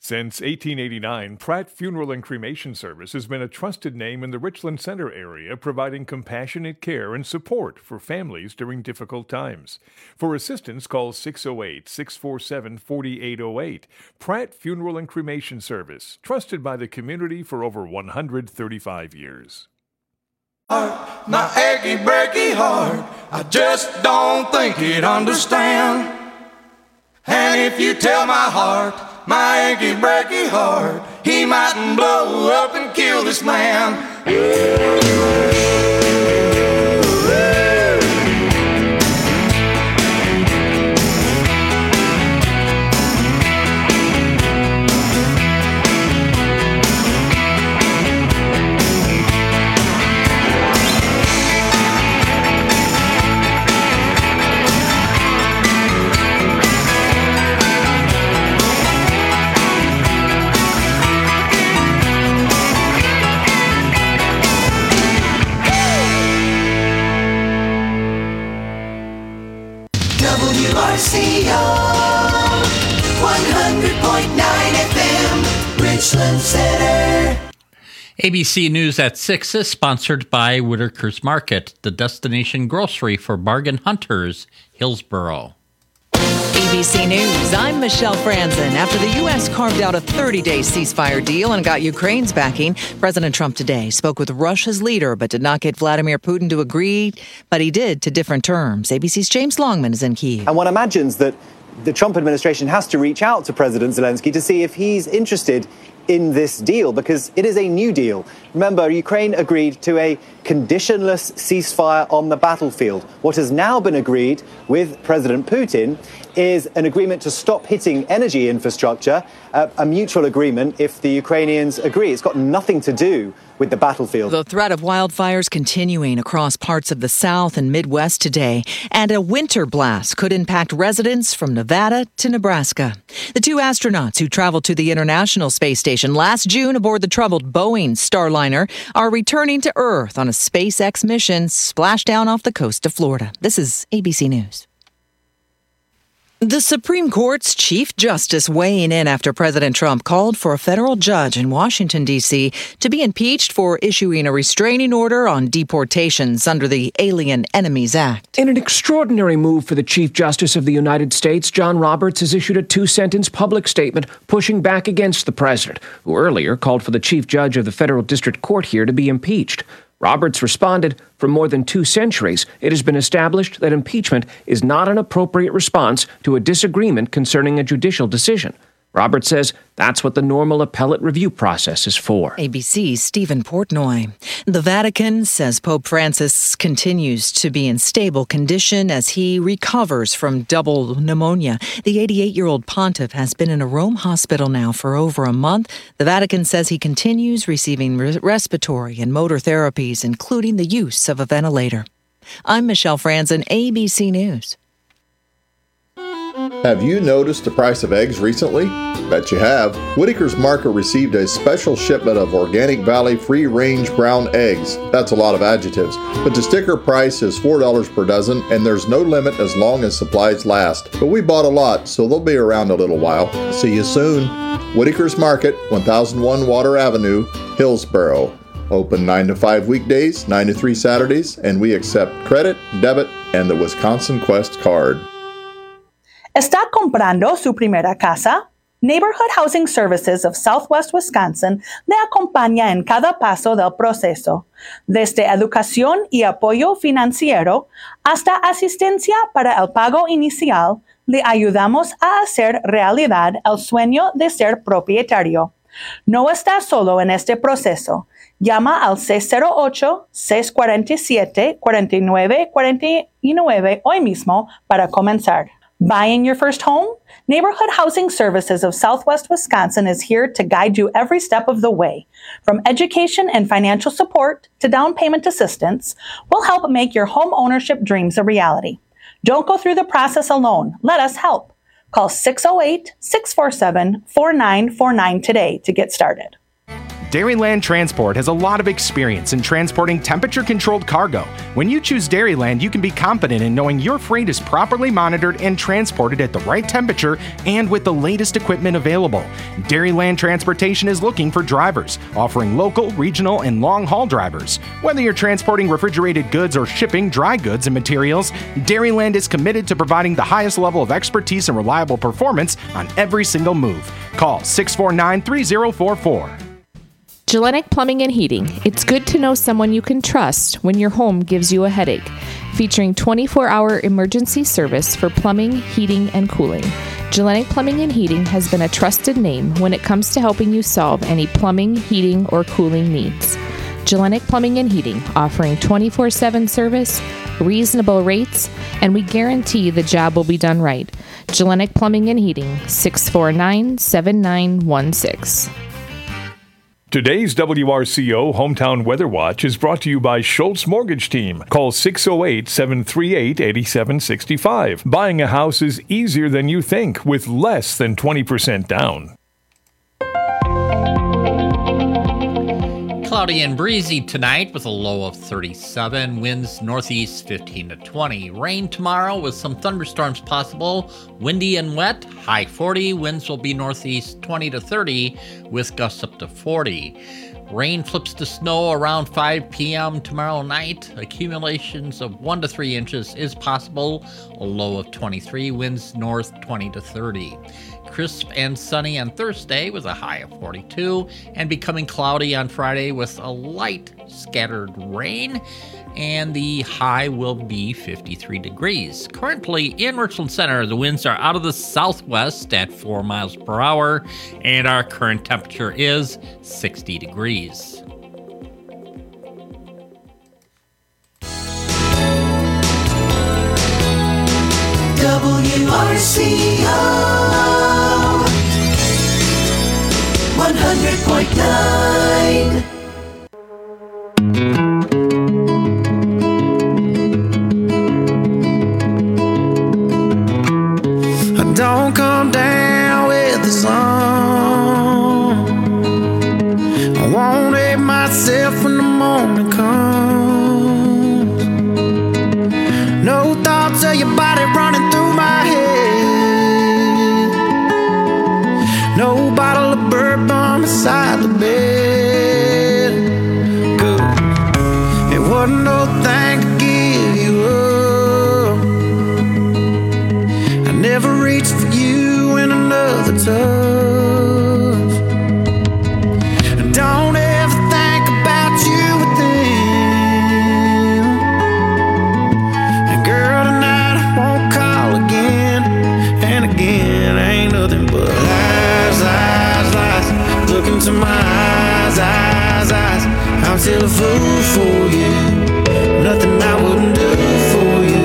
Since 1889, Pratt Funeral and Cremation Service has been a trusted name in the Richland Center area, providing compassionate care and support for families during difficult times. For assistance, call 608-647-4808. Pratt Funeral and Cremation Service, trusted by the community for over 135 years. My achy breaky heart, I just don't think it understand. And if you tell my heart, my achy breaky heart, he mightn't blow up and kill this man. WRCO 100.9 FM, Richland Center. ABC News at 6 is sponsored by Whitaker's Market, the destination grocery for bargain hunters, Hillsboro. ABC News, I'm Michelle Franzen. After the U.S. carved out a 30-day ceasefire deal and got Ukraine's backing, President Trump today spoke with Russia's leader but did not get Vladimir Putin to agree, but he did to different terms. ABC's James Longman is in Kyiv. And one imagines that the Trump administration has to reach out to President Zelensky to see if he's interested in this deal, because it is a new deal. Remember, Ukraine agreed to a conditionless ceasefire on the battlefield. What has now been agreed with President Putin is an agreement to stop hitting energy infrastructure, a mutual agreement if the Ukrainians agree. It's got nothing to do with the battlefield. The threat of wildfires continuing across parts of the South and Midwest today, and a winter blast could impact residents from Nevada to Nebraska. The two astronauts who traveled to the International Space Station last June aboard the troubled Boeing Starliner are returning to Earth on a SpaceX mission splashdown off the coast of Florida. This is ABC News. The Supreme Court's Chief Justice weighing in after President Trump called for a federal judge in Washington, D.C. to be impeached for issuing a restraining order on deportations under the Alien Enemies Act. In an extraordinary move for the Chief Justice of the United States, John Roberts has issued a 2-sentence public statement pushing back against the president, who earlier called for the chief judge of the federal district court here to be impeached. Roberts responded, for more than 2 centuries, it has been established that impeachment is not an appropriate response to a disagreement concerning a judicial decision. Roberts says that's what the normal appellate review process is for. ABC's Stephen Portnoy. The Vatican says Pope Francis continues to be in stable condition as he recovers from double pneumonia. The 88-year-old pontiff has been in a Rome hospital now for over a month. The Vatican says he continues receiving respiratory and motor therapies, including the use of a ventilator. I'm Michelle Franzen, ABC News. Have you noticed the price of eggs recently? Bet you have. Whitaker's Market received a special shipment of Organic Valley free-range brown eggs. That's a lot of adjectives. But the sticker price is $4 per dozen, and there's no limit as long as supplies last. But we bought a lot, so they'll be around a little while. See you soon. Whitaker's Market, 1001 Water Avenue, Hillsboro. Open 9 to 5 weekdays, 9 to 3 Saturdays, and we accept credit, debit, and the Wisconsin Quest card. ¿Está comprando su primera casa? Neighborhood Housing Services of Southwest Wisconsin le acompaña en cada paso del proceso, desde educación y apoyo financiero hasta asistencia para el pago inicial. Le ayudamos a hacer realidad el sueño de ser propietario. No está solo en este proceso. Llama al 608-647-4949 hoy mismo para comenzar. Buying your first home? Neighborhood Housing Services of Southwest Wisconsin is here to guide you every step of the way. From education and financial support to down payment assistance, we'll help make your home ownership dreams a reality. Don't go through the process alone. Let us help. Call 608-647-4949 today to get started. Dairyland Transport has a lot of experience in transporting temperature-controlled cargo. When you choose Dairyland, you can be confident in knowing your freight is properly monitored and transported at the right temperature and with the latest equipment available. Dairyland Transportation is looking for drivers, offering local, regional, and long-haul drivers. Whether you're transporting refrigerated goods or shipping dry goods and materials, Dairyland is committed to providing the highest level of expertise and reliable performance on every single move. Call 649-3044. Gellenic Plumbing and Heating. It's good to know someone you can trust when your home gives you a headache. Featuring 24-hour emergency service for plumbing, heating, and cooling. Gellenic Plumbing and Heating has been a trusted name when it comes to helping you solve any plumbing, heating, or cooling needs. Gellenic Plumbing and Heating, offering 24/7 service, reasonable rates, and we guarantee the job will be done right. Gellenic Plumbing and Heating, 649-7916. Today's WRCO Hometown Weather Watch is brought to you by Schultz Mortgage Team. Call 608-738-8765. Buying a house is easier than you think with less than 20% down. Cloudy and breezy tonight with a low of 37. Winds northeast 15 to 20. Rain tomorrow with some thunderstorms possible. Windy and wet, high 40. Winds will be northeast 20 to 30 with gusts up to 40. Rain flips to snow around 5 p.m. tomorrow night. Accumulations of 1 to 3 inches is possible. A low of 23. Winds north 20 to 30. Crisp and sunny on Thursday with a high of 42, and becoming cloudy on Friday with a light scattered rain, and the high will be 53 degrees. Currently in Richland Center, the winds are out of the southwest at 4 miles per hour, and our current temperature is 60 degrees. WRCO 100.9. Don't come down with the sun. I won't hate myself when the morning comes. No thoughts of your body running through my head. No bottle of bourbon beside the bed. Good. It wasn't no thing to give you up. I never reached for you in another touch. Don't ever think about you with them. And girl, tonight I won't call again and again. Ain't nothing but lies, lies, lies. Look into my eyes, eyes, eyes. I'm still a fool for you. Nothing I wouldn't do for you.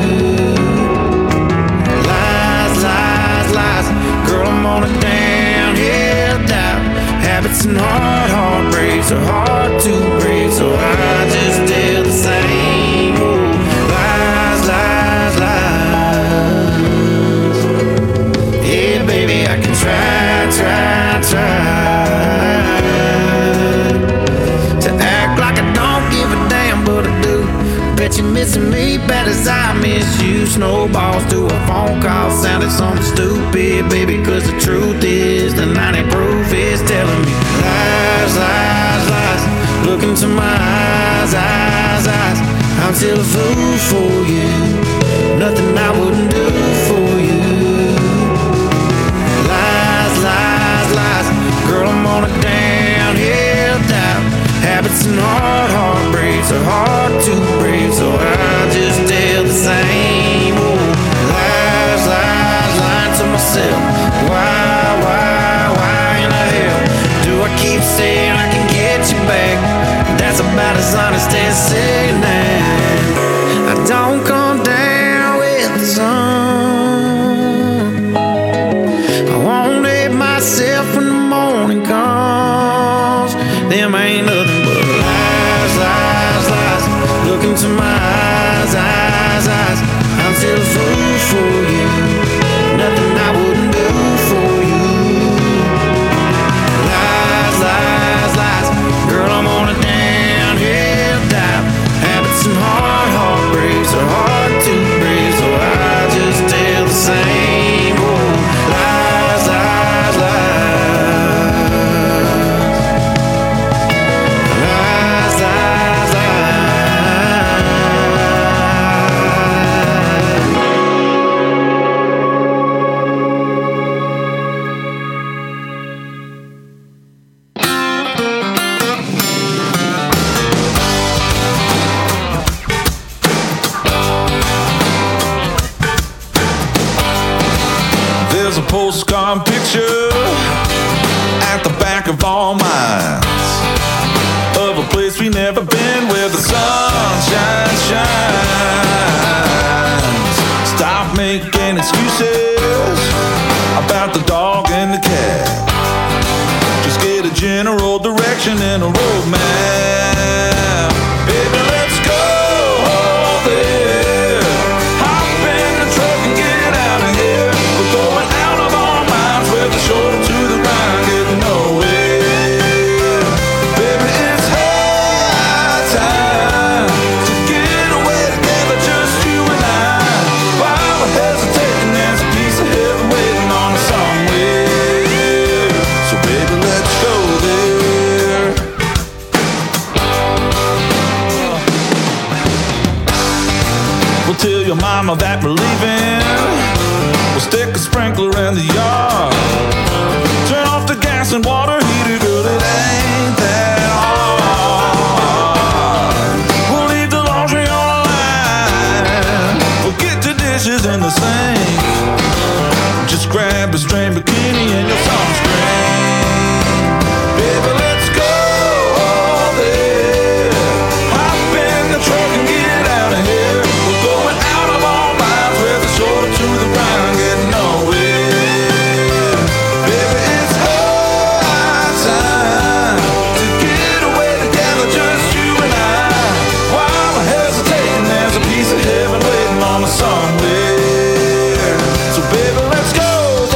Girl, I'm on a downhill dive. Habits and heartbreaks are hard to break, so I just tell the same old lies, lies, lies. Yeah, baby, I can try to act like I don't give a damn, but I do. Bet you're missing me bad as I miss you. Snowballs to a phone call sounded something stupid, baby, cause the truth is the 90 proof is telling me lies, lies, lies. Look into my eyes, eyes, eyes. I'm still a fool for you. Nothing I wouldn't do for you. Lies, lies, lies. Girl, I'm on a downhill dive. Habits and heartbreaks are hard to break, so I just tell the same old lies, lies, lying to myself. Why in the hell do I keep saying I can get you back? That's about as honest as saying that. I don't come down with the sun. I won't hate myself when the morning comes. Them ain't nothing but lies, lies, lies. Look into my eyes, eyes, eyes. I'm still a fool for you. Nothing I wouldn't do for you. Lies, lies, lies. think of all minds of a place we never been where the sunshine shines. Stop making excuses about the dog and the cat. Just get a general direction and a roadmap. Baby, let's go there. Hop in the truck and get out of here. We're going out of our minds with the shoulder to the ground, getting nowhere. Baby, it's high time to get away together, just you and I. While we're hesitating, there's a piece of heaven waiting on us somewhere. So baby, let's go there. We'll tell your mama that we're leaving. We'll stick a sprinkler in the yard. Turn off the gas and water heater, girl, it ain't that hard. We'll leave the laundry on the line. We'll get the dishes in the sink. Just grab a string bikini and your sunscreen. Baby, let's go there. Hop in the truck and get out of here. We're going out of our minds with the shoulder to the ground, getting nowhere. Baby, it's high time to get away together, just you and I. While we're hesitating, there's a piece of heaven waiting on us somewhere. So baby, let's go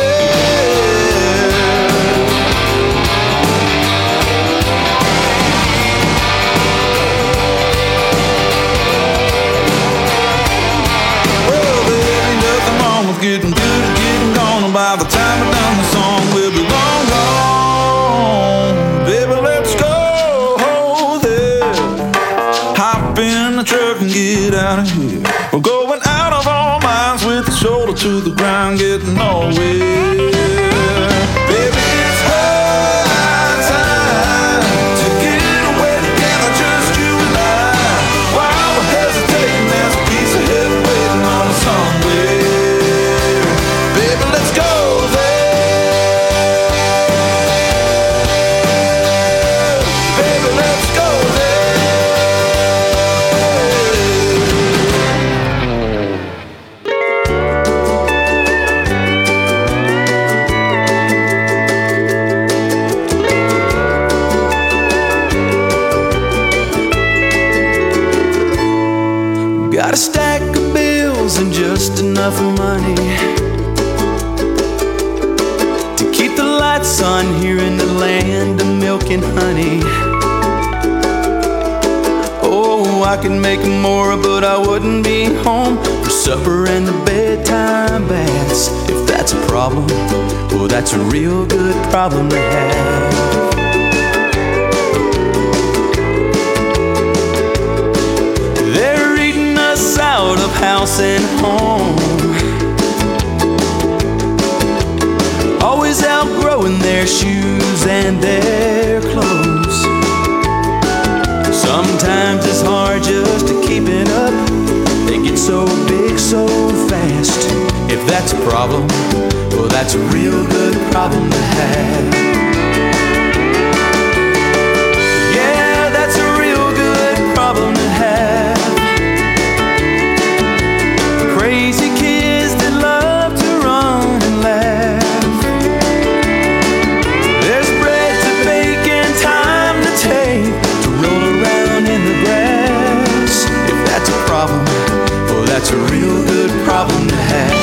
getting good and getting gone, and by the time we're done the song, we'll be long gone. Baby, let's go there. Hop in the truck and get out of here. We're going out of our minds with the shoulder to the ground, getting nowhere. Baby, it's high time to get away together, just you and I. While we're hesitating, there's a piece of heaven waiting on us somewhere. Baby, let's go there. Baby, let's go there. Got a stack of bills and just enough money on here in the land of milk and honey. Oh, I could make more, but I wouldn't be home for supper and the bedtime baths. If that's a problem, well, that's a real good problem to have. They're eating us out of house and home, always outgrowing their shoes and their clothes. Sometimes it's hard just to keep it up. They get so big so fast. If that's a problem, well, that's a real good problem to have. Yeah, that's a real good problem to have. Crazy kids that love to run and laugh. Well, that's a real good problem to have.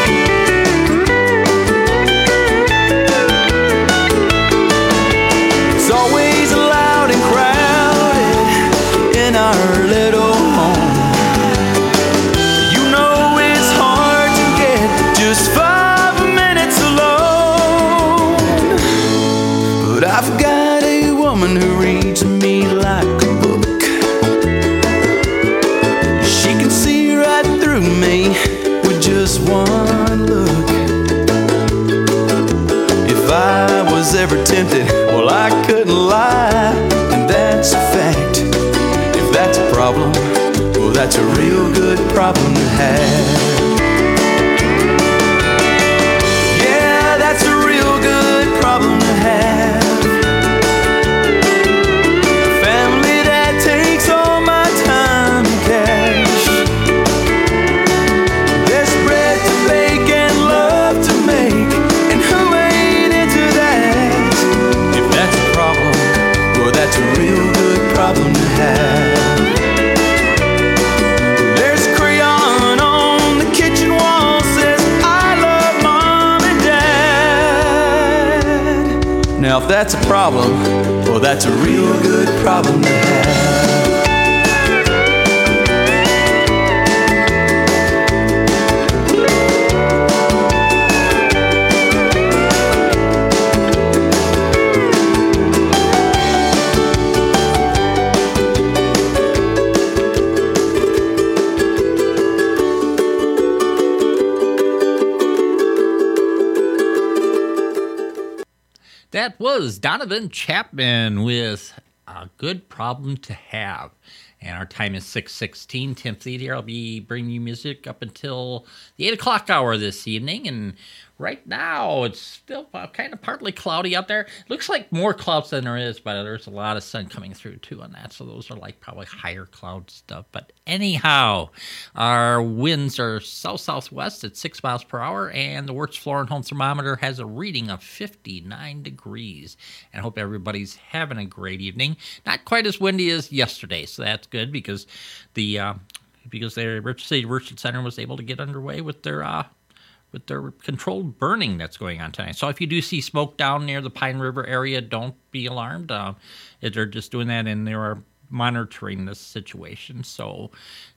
It's always loud and crowded in our little home. You know it's hard to get just 5 minutes alone. But I've got a woman who reads me like a book. Me with just one look. If I was ever tempted, well, I couldn't lie, and that's a fact. If that's a problem, well, that's a real good problem to have. Yeah, that's a real good problem to have. if that's a problem, well, that's a real good problem to have. That was Donovan Chapman with A Good Problem to Have. And our time is 6:16. Tim Thede here. I'll be bringing you music up until the 8 o'clock hour this evening. And right now, it's still kind of partly cloudy out there. Looks like more clouds than there is, but there's a lot of sun coming through, too, on that. So those are like probably higher cloud stuff. But anyhow, our winds are south-southwest at 6 miles per hour, and the Wirtz Floor and Home Thermometer has a reading of 59 degrees. And I hope everybody's having a great evening. Not quite as windy as yesterday, so that's good because the Richland City Worship Center was able to get underway with their controlled burning that's going on tonight. So if you do see smoke down near the Pine River area, don't be alarmed. They're just doing that, and they are monitoring this situation. So,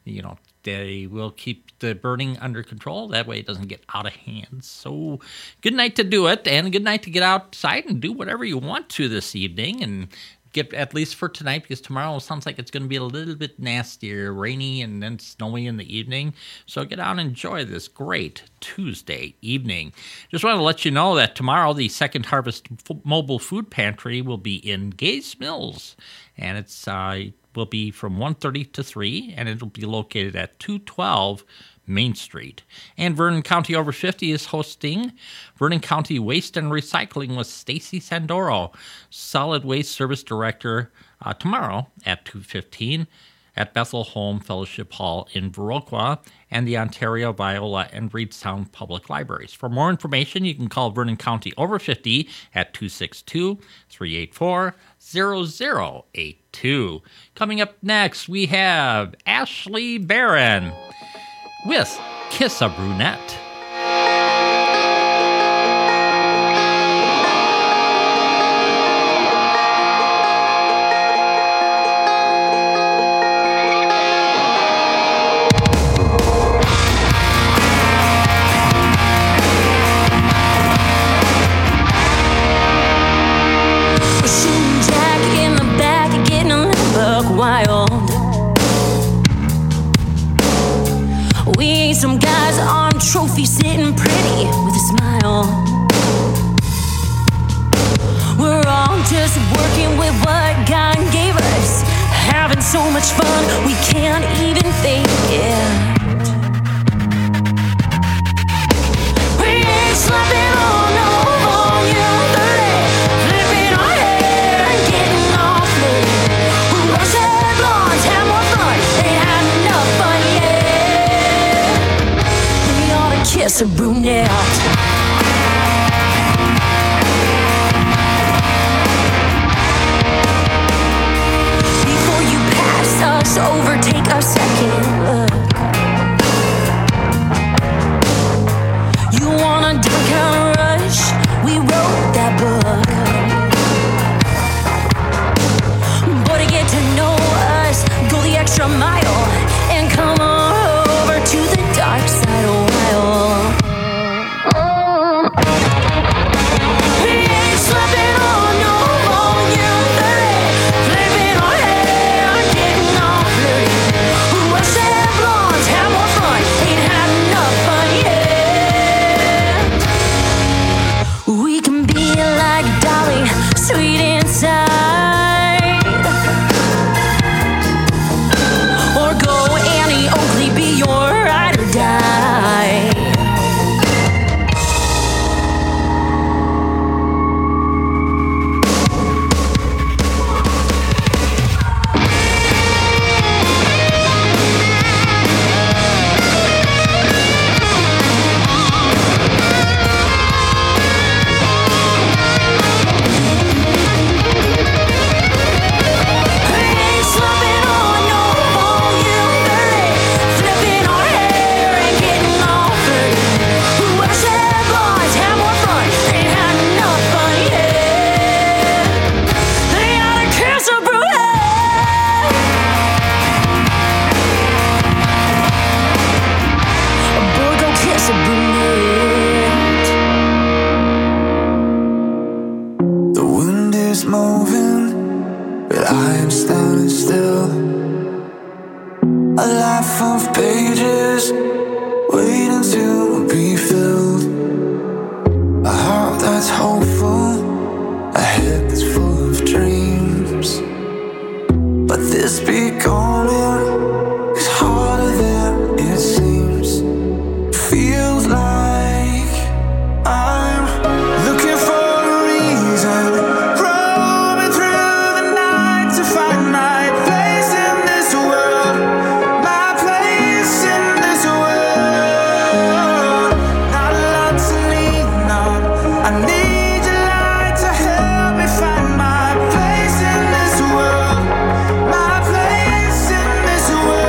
they will keep the burning under control. That way it doesn't get out of hand. So good night to do it, and a good night to get outside and do whatever you want to this evening, and get at least for tonight, because tomorrow sounds like it's going to be a little bit nastier, rainy and then snowy in the evening. So get out and enjoy this great Tuesday evening. Just want to let you know that tomorrow the Second Harvest Mobile Food Pantry will be in Gays Mills, and it's will be from 1:30 to 3, and it'll be located at 212 Main Street. And Vernon County Over 50 is hosting Vernon County Waste and Recycling with Stacy Sandoro, Solid Waste Service Director, tomorrow at 2:15 at Bethel Home Fellowship Hall in Viroqua and the Ontario, Viola, and Reedstown Public Libraries. For more information, you can call Vernon County Over 50 at 262-384-0082. Coming up next, we have Ashley Barron with Kiss a Brunette. Shooting Jack in the back, getting a little buck wild. We ain't some guys on trophy sitting pretty with a smile. We're all just working with what God gave us, having so much fun we can't even think it. We ain't slapping on no volume 30, flipping our hair and getting off lit. Rose-haired blondes have more fun, ain't had enough fun yet. We ought to kiss a brunette. Before you pass us over, take a second look. is moving, but I am standing still. A life of pages waiting to be filled. A heart that's hopeful, a head that's full of dreams. But this becoming is harder than it seems. Feels like I'm looking for a reason, roaming through the night to find my place in this world, my place in this world. Not a lot to lean on, I need your light to help me find my place in this world, my place in this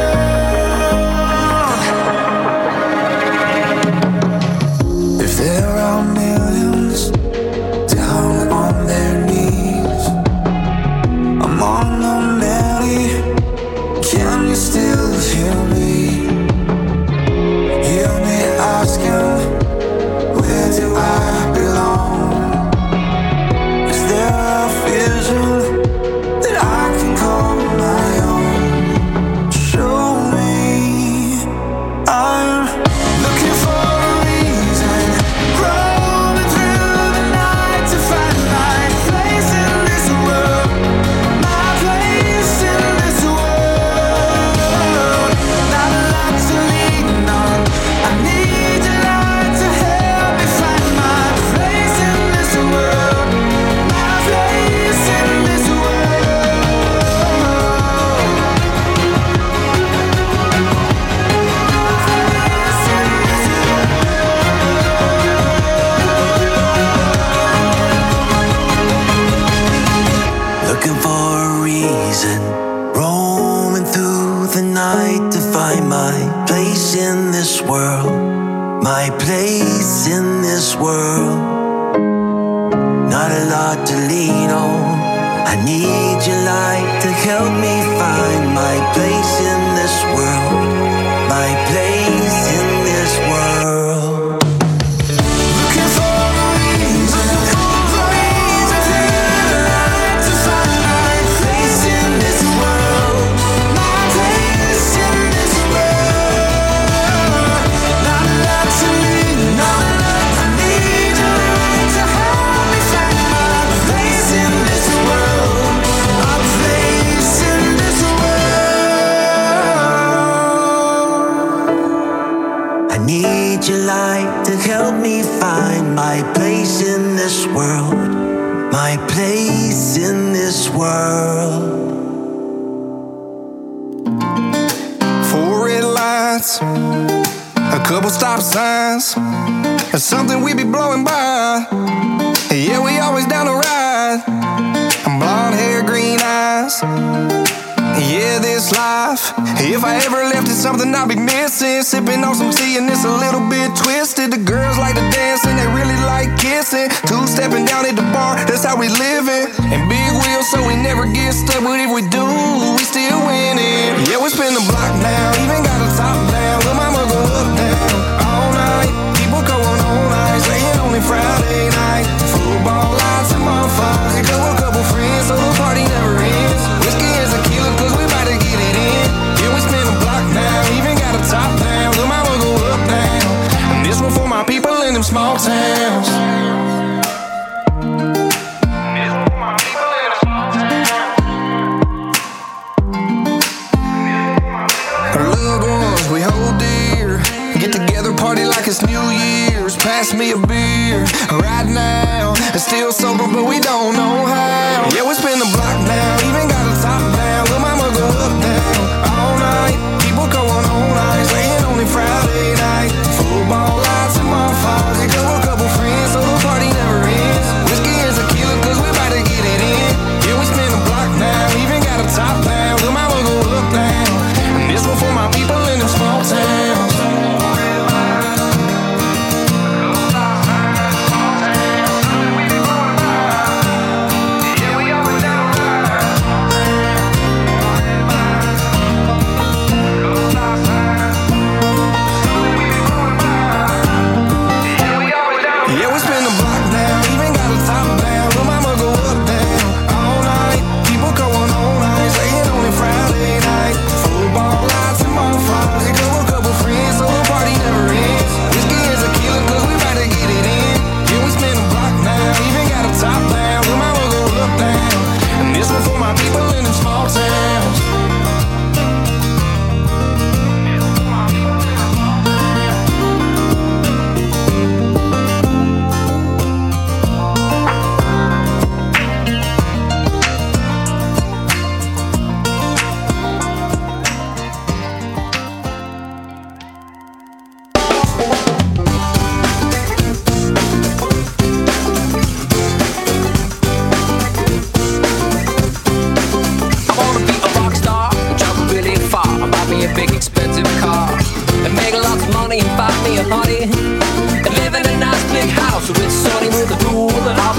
world. If there are millions down on their knees, among the many, can you still hear me? Hear me asking, where do I belong? Is there a vision that I can call my own? Show me. I'm looking for a reason, roaming through the night to find my place in this world, my place in this world. Not a lot to lean on, I need your light to help me find my place in this world, my place in this world. Looking for a reason, roaming through the night to find my place in this world, my place in this world. Not a lot to lean on, I need your light to help me find my place in this world, my place in this world. Looking for a reason, roaming through the night to find my place in this world, my place in this world. Not a lot to lean on, I need your light to help me find my place in this world, my place in this world. I need your light to help me find my place in this world, my place in this world. 4 red lights, a couple stop signs, and something we be blowing by. Yeah, we always down to ride. Blonde hair, green eyes. Yeah, this life, if I ever left it, something I'd be missing. Sipping on some tea and it's a little bit twisted. The girls like to dance and they really like kissing. Two-stepping down at the bar, that's how we living. And big wheels so we never get stuck, but if we do, we still winning. Yeah, we spin the block now, even got a top down. Lil' mama go up down all night. People going all night, saying only Friday night. Football lights and bonfires, and go a couple friends, so the party never ends. Whiskey is a killer, cause we about to get it in. Yeah, we spin the block now, even got a top down. Lil' mama go up down, and this one for my people in them small towns. Loved ones we hold dear, get together, party like it's New Year's. Pass me a beer right now. It's still sober, but we don't know how. Yeah, we spin the block now, even got a top down. Lil' mama go up down all night. People going all night, saying only Friday night. Football lights and bonfires, and go a couple friends, so the party never ends. Whiskey is a killer, cause we about to get it in. Yeah, we spin the block now, even got a top down. Lil' mama go up down, and this one for my people in them small towns. Yeah, we always down.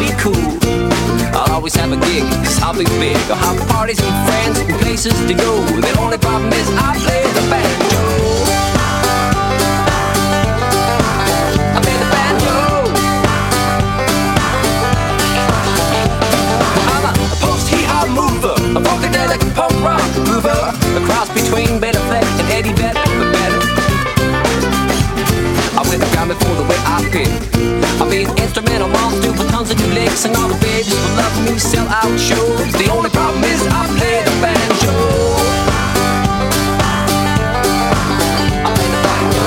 be cool. I'll always have a gig, cause I'll be big. I'll have parties with friends and places to go. The only problem is I play the banjo. I play the banjo. I'm a post-hee-haw mover, a funkadelic punk rock mover, a cross between Beta Fleck and Eddie Vedder, but better. I went around before the way I pick. I'll be an instrumental monster with tons of new licks, and all the babies will love me, sell out shows. The only problem is I play the banjo. I play the banjo.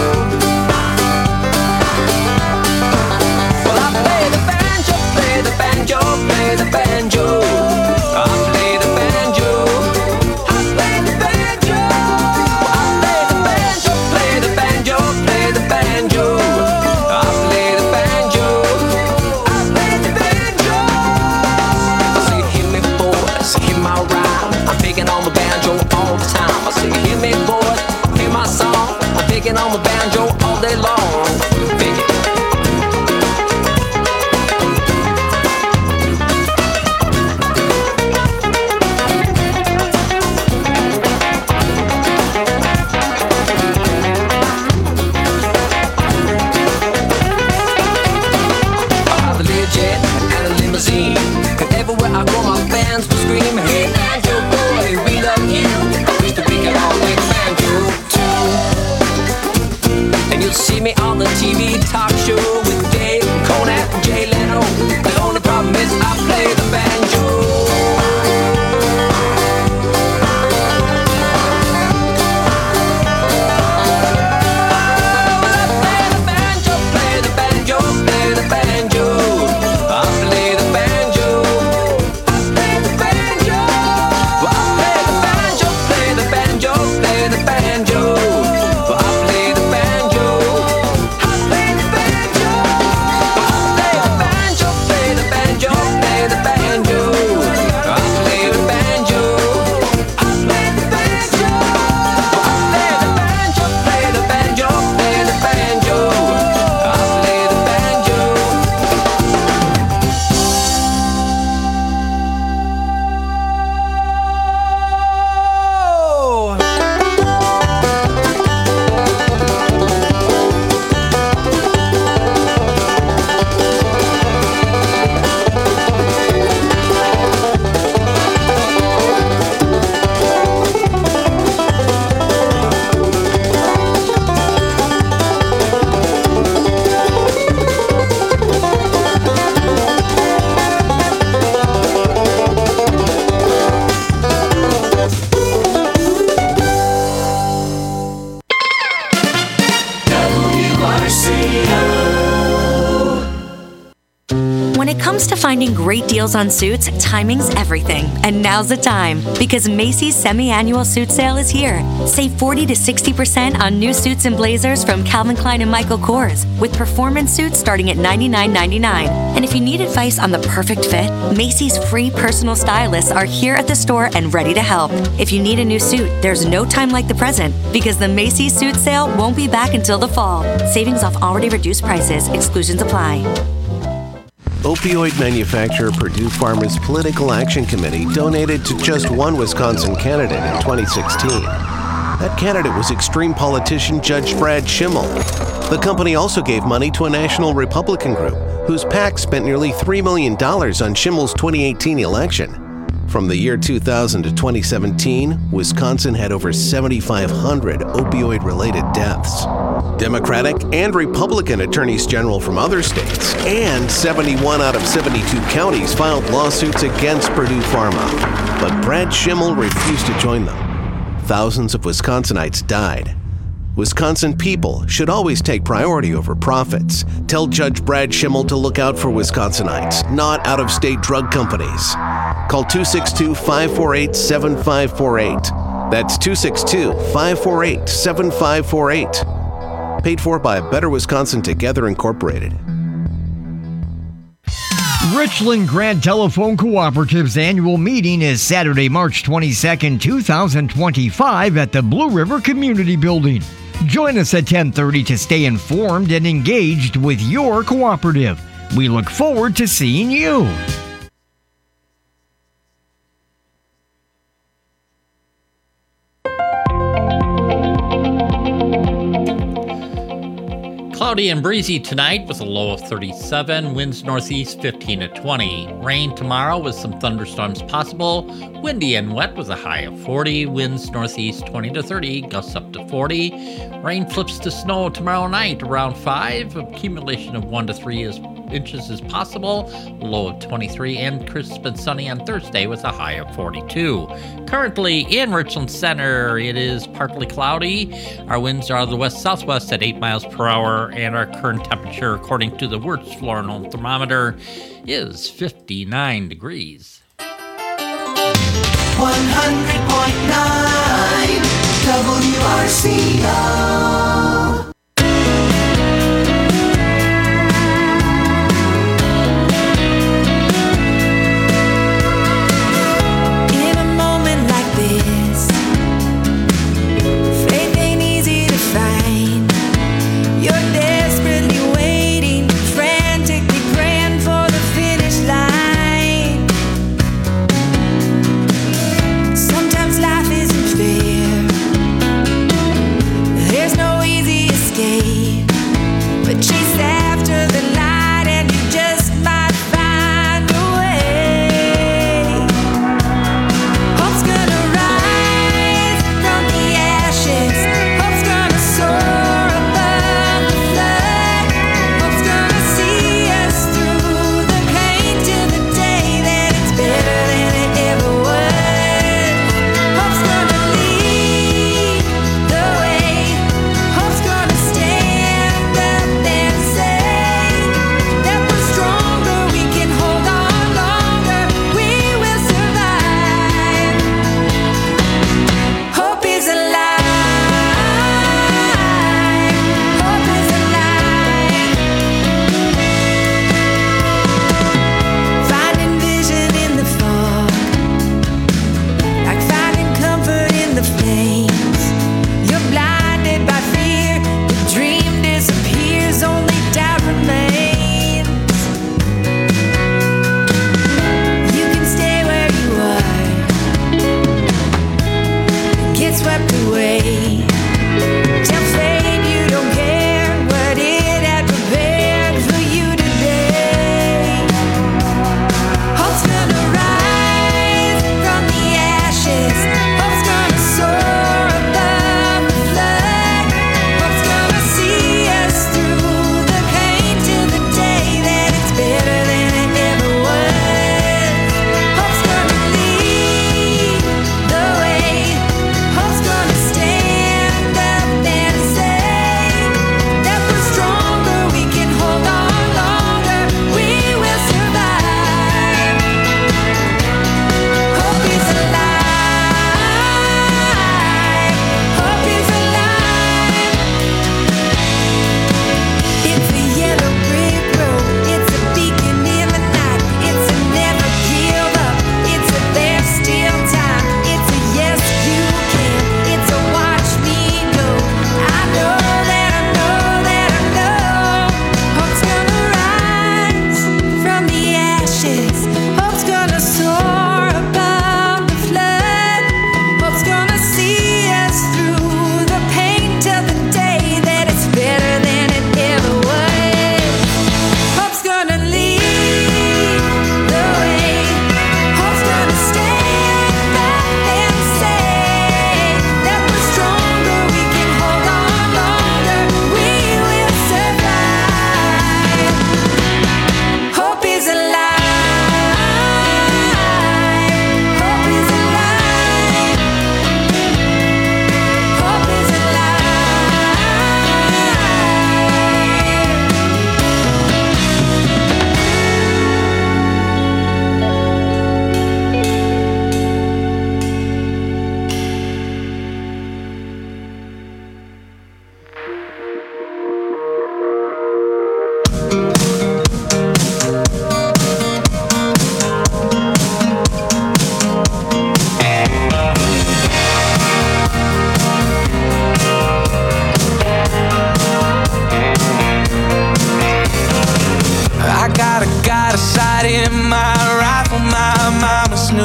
Well, I play the banjo, play the banjo, play the banjo. I play the banjo. I play the banjo. Well, I play the banjo, play the banjo, play the banjo. I play the banjo. I play the banjo. I say, hear me, boys, hear my rhyme. I'm picking on the banjo all the time. I say, hear me, boys, hear my song. I'm picking on the banjo all day long. Pick it. Limousine. And everywhere I go, my fans will scream, hey, banjo boy, we love you. I wish that we could all play the banjo too. And you'll see me on the TV talk show with Dave, Conan, and Jay Leno. The only problem is I play the banjo. Finding great deals on suits, timing's everything. And now's the time, because Macy's semi-annual suit sale is here. Save 40 to 60% on new suits and blazers from Calvin Klein and Michael Kors, with performance suits starting at $99.99. And if you need advice on the perfect fit, Macy's free personal stylists are here at the store and ready to help. If you need a new suit, there's no time like the present, because the Macy's suit sale won't be back until the fall. Savings off already reduced prices. Exclusions apply. Opioid manufacturer Purdue Pharma's Political Action Committee donated to just one Wisconsin candidate in 2016. That candidate was extreme politician Judge Brad Schimmel. The company also gave money to a national Republican group whose PAC spent nearly $3 million on Schimmel's 2018 election. From the year 2000 to 2017, Wisconsin had over 7,500 opioid-related deaths. Democratic and Republican attorneys general from other states and 71 out of 72 counties filed lawsuits against Purdue Pharma. But Brad Schimmel refused to join them. Thousands of Wisconsinites died. Wisconsin people should always take priority over profits. Tell Judge Brad Schimmel to look out for Wisconsinites, not out-of-state drug companies. Call 262-548-7548. That's 262-548-7548. Paid for by Better Wisconsin Together Incorporated. Richland Grant Telephone Cooperative's annual meeting is Saturday, March 22nd, 2025 at the Blue River Community Building. Join us at 10:30 to stay informed and engaged with your cooperative. We look forward to seeing you. Cloudy and breezy tonight with a low of 37, winds northeast 15 to 20. Rain tomorrow with some thunderstorms possible. Windy and wet with a high of 40, winds northeast 20 to 30, gusts up to 40. Rain flips to snow tomorrow night around 5. Accumulation of 1 to 3 inches is possible, low of 23, and crisp and sunny on Thursday with a high of 42. Currently in Richland Center, it is partly cloudy. Our winds are the west-southwest at 8 miles per hour, and our current temperature, according to the Wirtz Floor-Known Thermometer, is 59 degrees. 100.9 WRCO.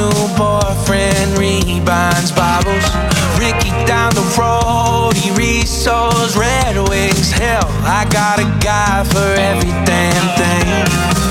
new boyfriend rebinds Bibles. Ricky down the road, he resells Red Wings. Hell, I got a guy for every damn thing.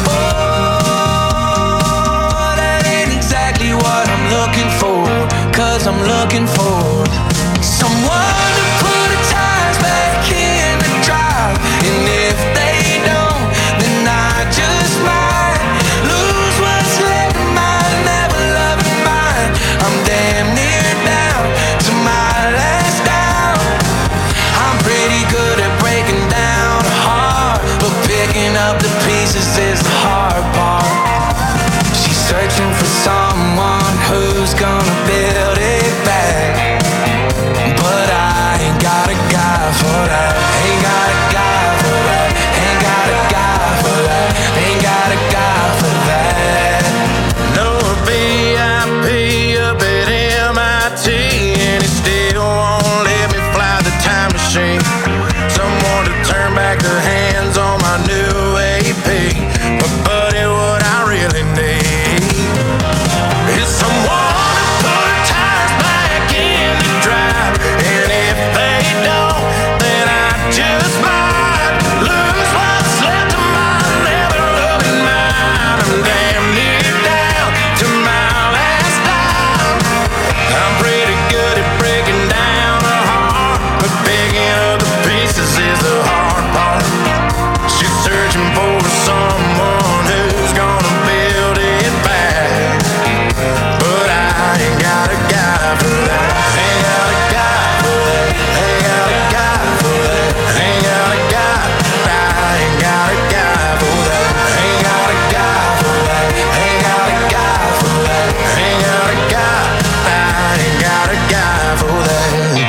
Oh, that ain't exactly what I'm looking for, 'cause I'm looking for someone to put the tires back in the drive. And if they don't, then I just might lose what's left of mine, never loving mine. I'm damn near down to my last down. I'm pretty good at breaking down a heart, but picking up the pieces is the hard part. She's searching for someone who's gonna build it back, but I ain't got a guy for that. Ain't got a guy for that. Ain't got a guy for that. Ain't got a guy for that. No VIP up at MIT, and it still won't let me fly the time machine. Someone to turn back the hands on my new AP. But buddy, what I really need is someone to put tires back in the drive. And if they don't, then I just might lose what's left of my never loving mine. I'm damn near down to my last dime. I'm pretty good at breaking down a heart, but picking up the pieces is the hard part. She's searching for someone who's gonna build it back, but I ain't got a guy for that. Ain't got a guy for that. Ain't got a guy for that. Ain't got a guy. I ain't got a guy for that. Ain't got a guy for that. Ain't got a guy for that. Ain't got a guy. I ain't got a guy for that.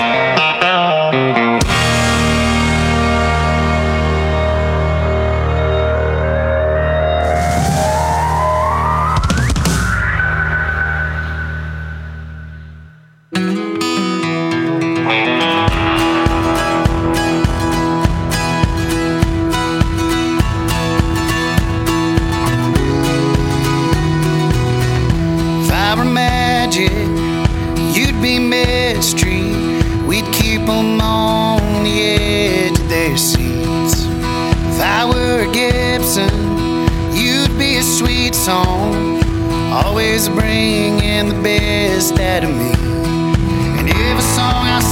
If I were magic, you'd be mystery. We'd keep 'em on the edge of their seats. If I were a Gibson, you'd be a sweet song, always bringing the best out of me. And every song I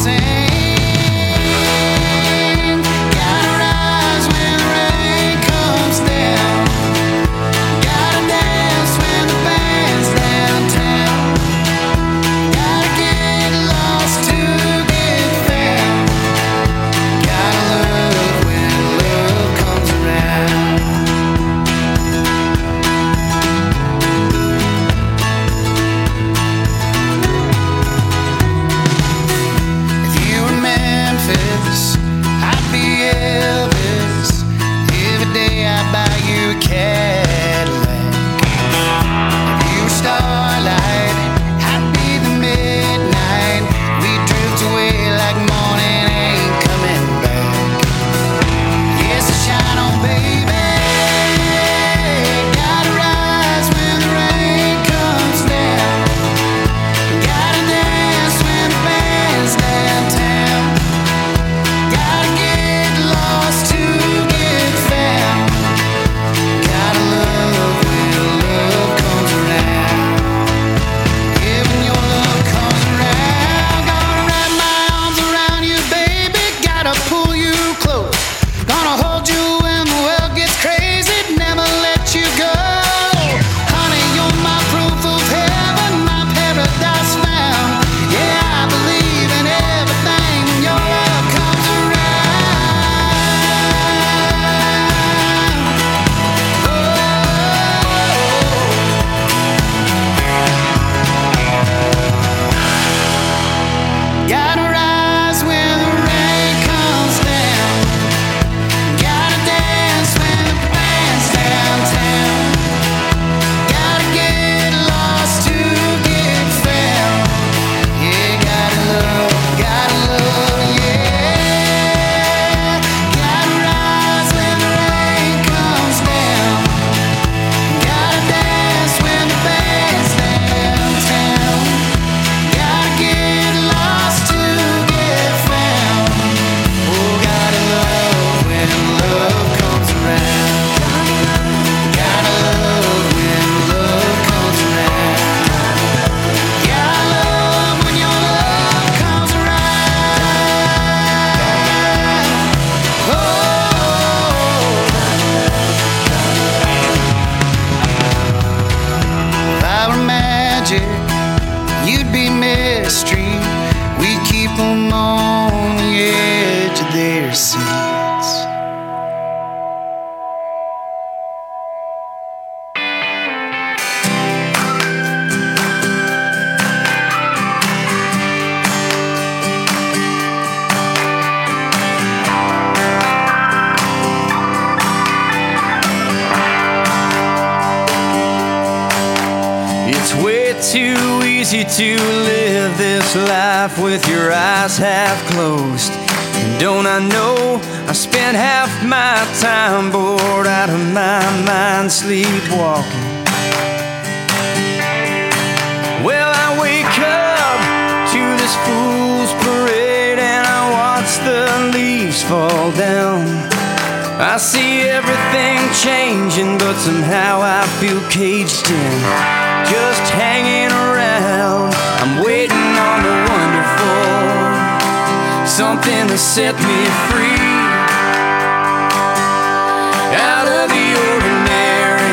sing, gotta rise when the rain comes down. Gotta dance when the band's downtown. Gotta get lost to get found. Gotta love when love comes around. If you were the street, we'd keep them on the edge of their seats. It's way too easy to live this life with your eyes half closed. And don't I know I spent half my time bored out of my mind sleepwalking. Well, I wake up to this fool's parade and I watch the leaves fall down. I see everything changing, but somehow I feel caged in, just hanging around. I'm waiting on the wonderful, something to set me free out of the ordinary.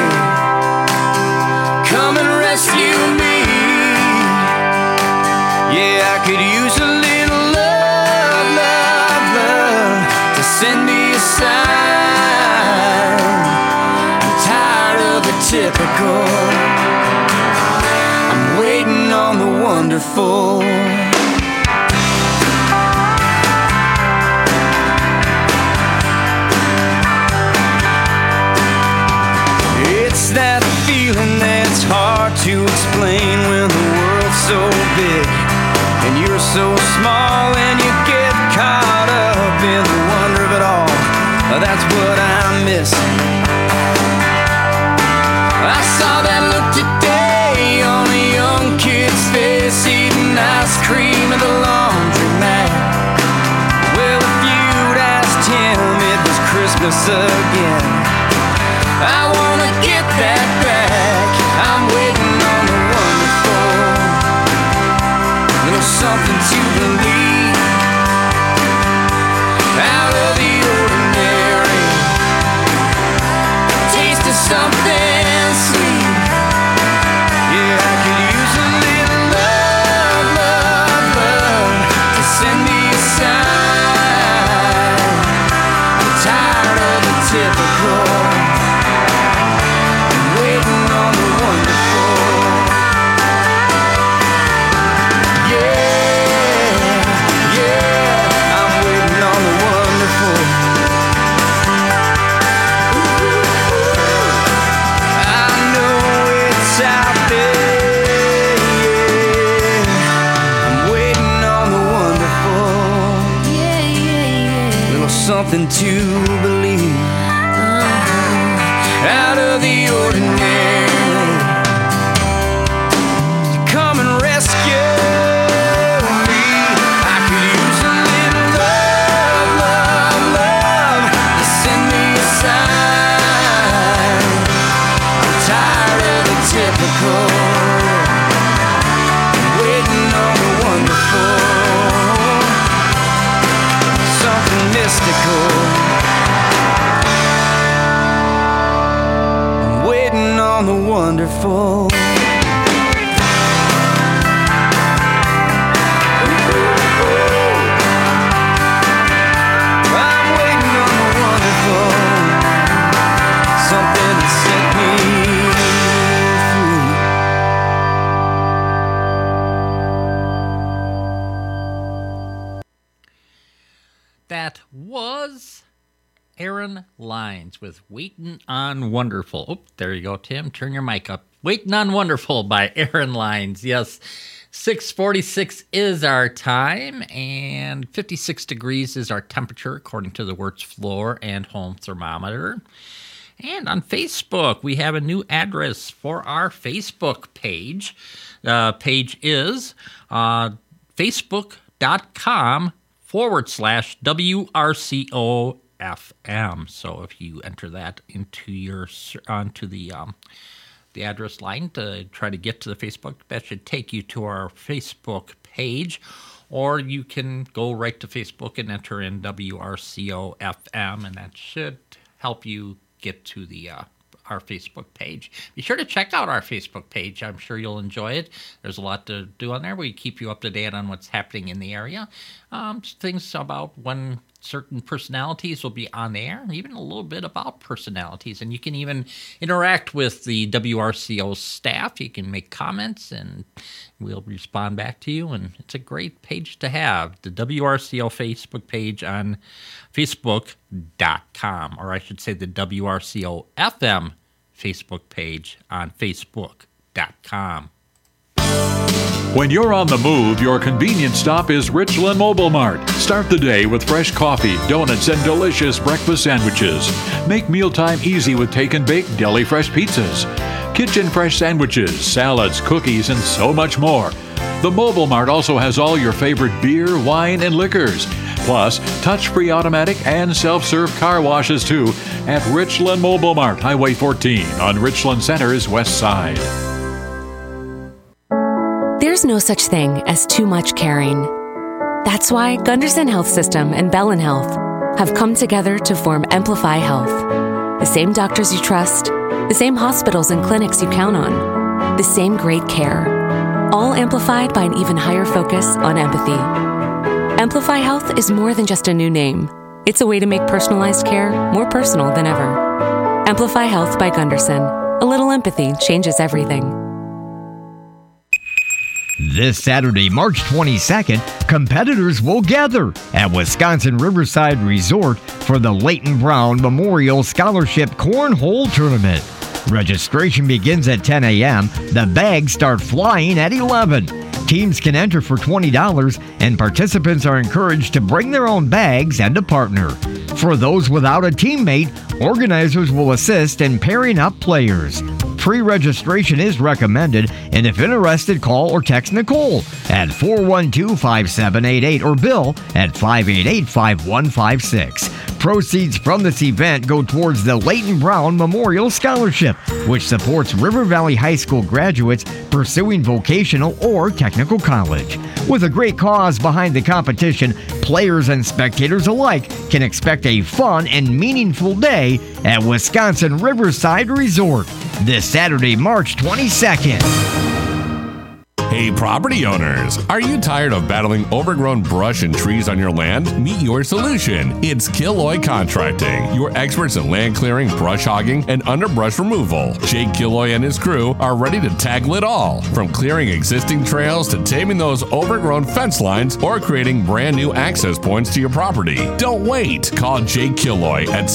Come and rescue me. Yeah, I could use a little love, love, love to send me a sign. I'm tired of the typical, I'm waiting on the wonderful. It's that feeling that's hard to explain when the world's so big and you're so small and you get caught up in the wonder of it all. That's what I'm missing. I saw that look today on a young kid's face, eating ice cream at the laundromat. Well, if you'd asked him, it was Christmas again. I wanna get that back. I'm waiting on the wonderful, little something to believe out of the ordinary. Taste of something sweet. Yeah, I could use a little love, love, love to send me a sign. I'm tired of the typical, I'm waiting on the wonderful. Yeah, yeah, I'm waiting on the wonderful. I know it's out there, yeah. I'm waiting on the wonderful. Little something to believe out of the ordinary. Come and rescue me. I could use a little love, love, love to send me a sign. I'm tired of the typical, I'm waiting on the wonderful, something mystical. I'm waiting on the wonderful. I'm waiting on the wonderful, something to set me free. That was Aaron Lines with Waitin' on Wonderful. Oh, there you go, Tim. Turn your mic up. Waitin' on Wonderful by Aaron Lines. Yes, 6:46 is our time, and 56 degrees is our temperature, according to the Wirtz Floor and Home Thermometer. And on Facebook, we have a new address for our Facebook page. Page is facebook.com/WRCO FM. So if you enter that onto the address line to try to get to the Facebook, that should take you to our Facebook page. Or you can go right to Facebook and enter in WRCO FM, and that should help you get to the our Facebook page. Be sure to check out our Facebook page. I'm sure you'll enjoy it. There's a lot to do on there. We keep you up to date on what's happening in the area. Things about when certain personalities will be on the air, and even a little bit about personalities. And you can even interact with the WRCO staff. You can make comments, and we'll respond back to you. And it's a great page to have, the WRCO Facebook page on Facebook.com, or I should say the WRCO FM Facebook page on Facebook.com. When you're on the move, your convenience stop is Richland Mobile Mart. Start the day with fresh coffee, donuts, and delicious breakfast sandwiches. Make mealtime easy with take and bake deli fresh pizzas, kitchen fresh sandwiches, salads, cookies, and so much more. The Mobile Mart also has all your favorite beer, wine, and liquors. Plus, touch-free automatic and self-serve car washes too at Richland Mobile Mart, Highway 14 on Richland Center's west side. There's no such thing as too much caring. That's why Gunderson Health System and Bellin Health have come together to form Amplify Health. The same doctors you trust, the same hospitals and clinics you count on, the same great care, all amplified by an even higher focus on empathy. Amplify Health is more than just a new name. It's a way to make personalized care more personal than ever. Amplify Health by Gunderson. A little empathy changes everything. This Saturday, March 22nd, competitors will gather at Wisconsin Riverside Resort for the Leighton Brown Memorial Scholarship Cornhole Tournament. Registration begins at 10 a.m. The bags start flying at 11. Teams can enter for $20, and participants are encouraged to bring their own bags and a partner. For those without a teammate, organizers will assist in pairing up players. Pre-registration is recommended, and if interested, call or text Nicole at 412-5788 or Bill at 588-5156. Proceeds from this event go towards the Leighton Brown Memorial Scholarship, which supports River Valley High School graduates pursuing vocational or technical college. With a great cause behind the competition, players and spectators alike can expect a fun and meaningful day at Wisconsin Riverside Resort this Saturday, March 22nd. Hey, property owners, are you tired of battling overgrown brush and trees on your land? Meet your solution. It's Killoy Contracting, your experts in land clearing, brush hogging, and underbrush removal. Jake Killoy and his crew are ready to tackle it all, from clearing existing trails to taming those overgrown fence lines or creating brand new access points to your property. Don't wait. Call Jake Killoy at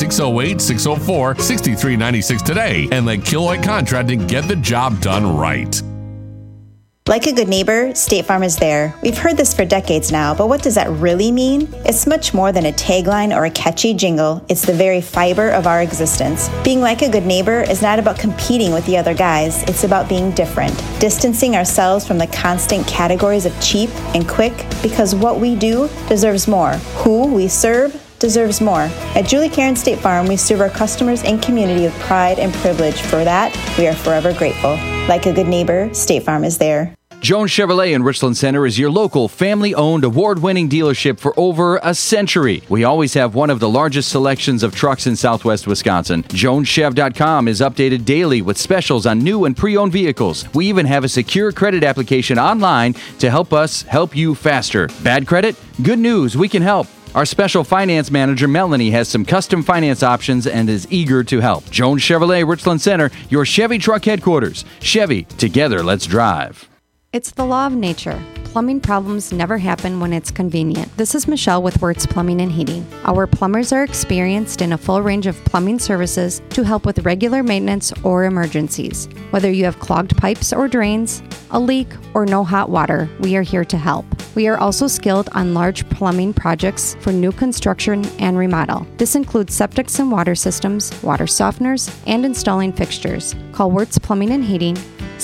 608-604-6396 today and let Killoy Contracting get the job done right. Like a good neighbor, State Farm is there. We've heard this for decades now, but what does that really mean? It's much more than a tagline or a catchy jingle. It's the very fiber of our existence. Being like a good neighbor is not about competing with the other guys. It's about being different, distancing ourselves from the constant categories of cheap and quick, because what we do deserves more. Who we serve deserves more. At Julie Karen State Farm, we serve our customers and community with pride and privilege. For that, we are forever grateful. Like a good neighbor, State Farm is there. Jones Chevrolet in Richland Center is your local, family-owned, award-winning dealership for over a century. We always have one of the largest selections of trucks in southwest Wisconsin. JonesChev.com is updated daily with specials on new and pre-owned vehicles. We even have a secure credit application online to help us help you faster. Bad credit? Good news, we can help. Our special finance manager, Melanie, has some custom finance options and is eager to help. Jones Chevrolet, Richland Center, your Chevy truck headquarters. Chevy, together, let's drive. It's the law of nature. Plumbing problems never happen when it's convenient. This is Michelle with Wirtz Plumbing and Heating. Our plumbers are experienced in a full range of plumbing services to help with regular maintenance or emergencies. Whether you have clogged pipes or drains, a leak, or no hot water, we are here to help. We are also skilled on large plumbing projects for new construction and remodel. This includes septics and water systems, water softeners, and installing fixtures. Call Wirtz Plumbing and Heating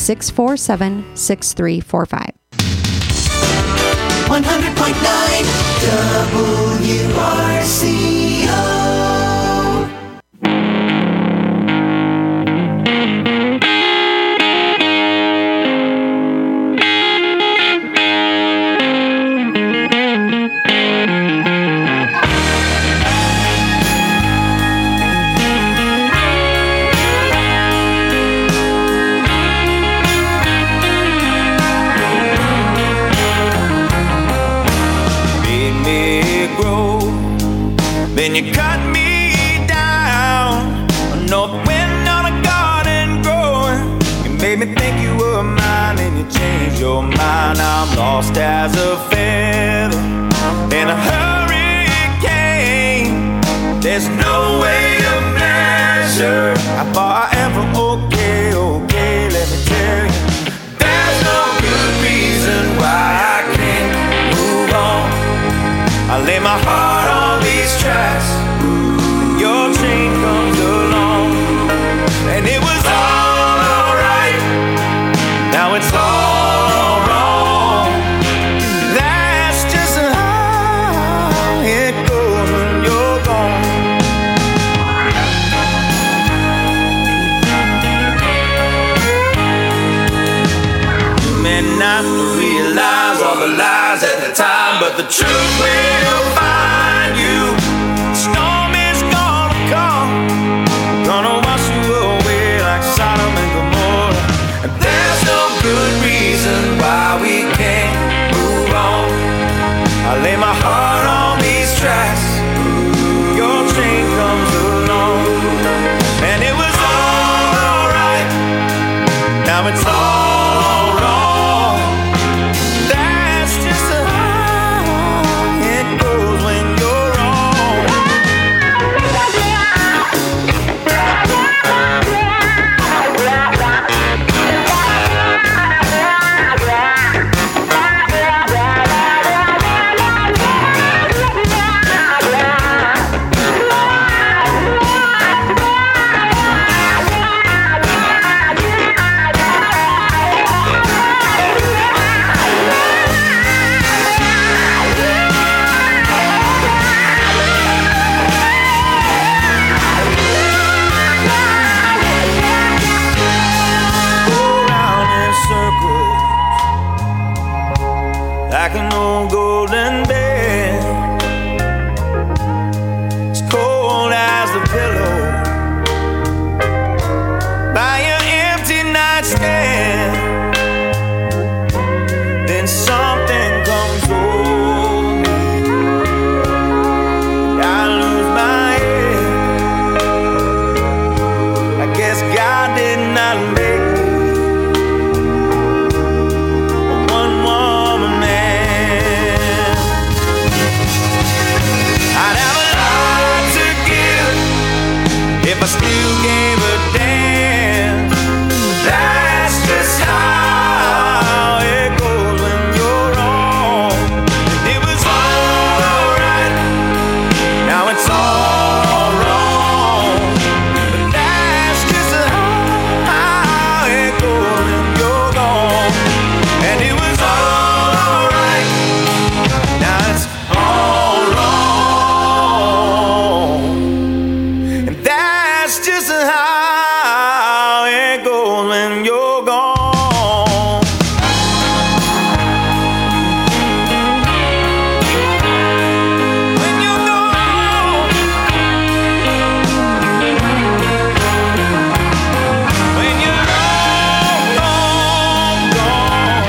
647-6345. 100.9 WRCO. you cut me down. A north wind on a garden growing. You made me think you were mine, and you changed your mind. I'm lost as a feather in a hurricane. There's no way to measure how far I am from okay, okay. Let me tell you, there's no good reason why I can't move on. I lay my heart on these tracks, and your train comes along, and it was all alright. Now it's all wrong. That's just how it goes when you're gone. You may not realize all the lies at the time, but the truth will find you. Storm is gonna come, gonna wash you away like Sodom and Gomorrah. And there's no good reason why we can't move on. I lay my heart on these tracks, your train comes along, and it was all alright. Now it's all wrong. That's just how it goes when you're wrong. Go round in circles like an old golden bed. It's cold as a pillow by your empty nightstand. Then something comes over me, I lose my head. I guess God did not make me a one-woman man. I'd have a lot to give if I still gave a damn. That's just how it goes when you're wrong. It was all alright, now it's all wrong. But that's just how it goes when you're gone. And it was all alright, now it's all wrong. And that's just how it goes when you're gone. When you're gone. When you're all gone.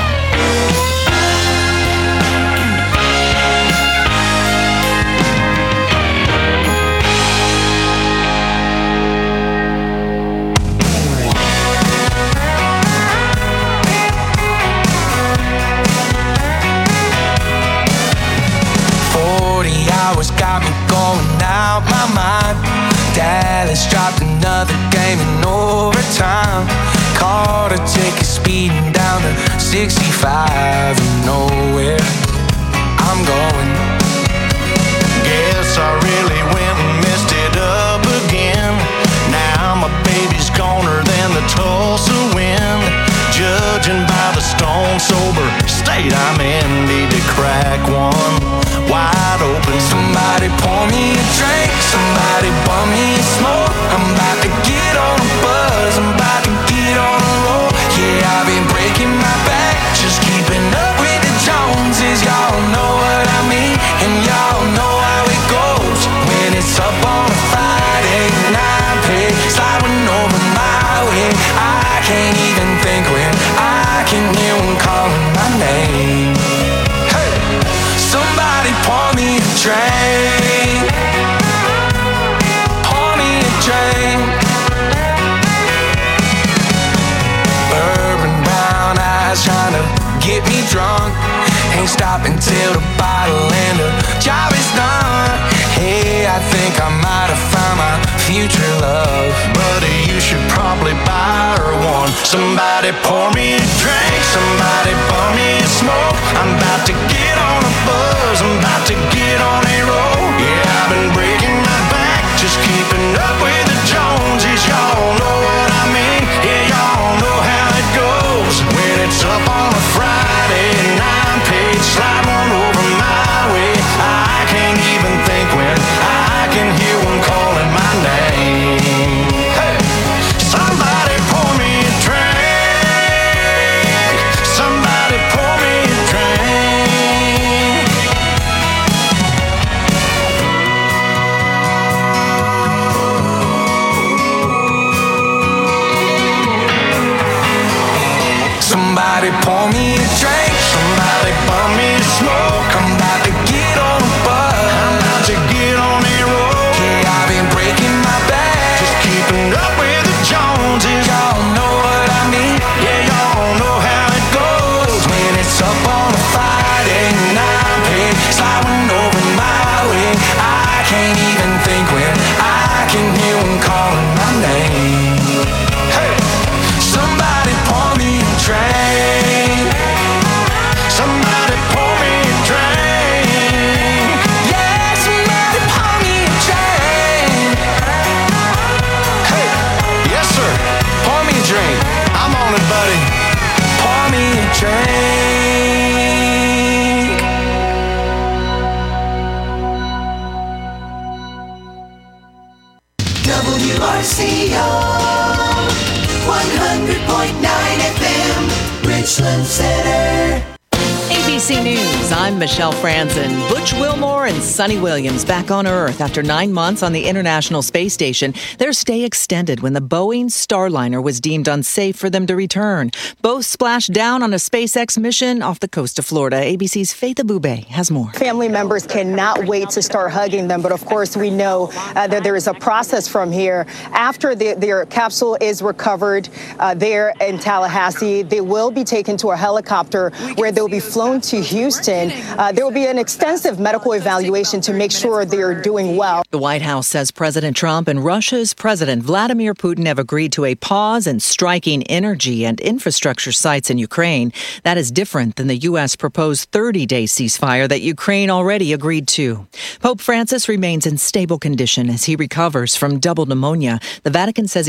Hours got me going out my mind. Dallas dropped another game in overtime. Carter take it speeding down to 65 and nowhere I'm going. Guess I really went and messed it up again. Now my baby's goner than the Tulsa wind. Judging by the stone sober state I'm in, need to crack one wide open. Somebody pour me a drink, somebody bum me a smoke. I'm about to get on a buzz, I'm about to get on a roll. Yeah, I've been breaking my back, just keeping up with the Joneses. Y'all know what I mean, and y'all know how it goes when it's up on a Friday night. Hey, sliding over my way, I can't even think when I can hear one calling my name. Hey, somebody pour me a drink. Ain't stopping till the bottle and the job is done. Hey, I think I might have found my future love. Buddy, you should probably buy her one. Somebody pour me a drink, somebody pour me a smoke. I'm about to get on a buzz, I'm about to get on a roll. Yeah, I've been breaking my back, just keeping up with the Joneses. Y'all know what I mean, yeah, y'all know how it goes. When it's up on a Friday and I'm paid, slide one over my way. I can't even think when I can hear one calling my name. Hey, somebody pour me a drink, somebody pour me a drink. Somebody pour me a drink, somebody pour me a smoke. I'm about to get on a bus, I'm about to get on a roll. Yeah, I've been breaking my back, just keeping up with the Joneses. Y'all know what I mean, yeah, y'all know how it goes. When it's up on a Friday and I'm paid, sliding over my way. I can't even think when I can hear them calling my name. Hey, somebody pour me a drink, somebody pour me a drink. Yeah, somebody pour me a drink. Hey, yes sir, pour me a drink. I'm on it, buddy. Pour me a drink. WRCO 100.9 FM, Richland Center. ABC News, I'm Michelle Franzen. Butch Wilmore and Sonny Williams back on Earth after 9 months on the International Space Station. Their stay extended when the Boeing Starliner was deemed unsafe for them to return. Both splashed down on a SpaceX mission off the coast of Florida. ABC's Faith Abube has more. Family members cannot wait to start hugging them, but of course we know that there is a process from here. After their capsule is recovered there in Tallahassee, they will be taken to a helicopter where they'll be flown to Houston. There will be an extensive medical evaluation to make sure they're doing well. The White House says President Trump and Russia's President Vladimir Putin have agreed to a pause in striking energy and infrastructure sites in Ukraine. That is different than the U.S. proposed 30-day ceasefire that Ukraine already agreed to. Pope Francis remains in stable condition as he recovers from double pneumonia. The Vatican says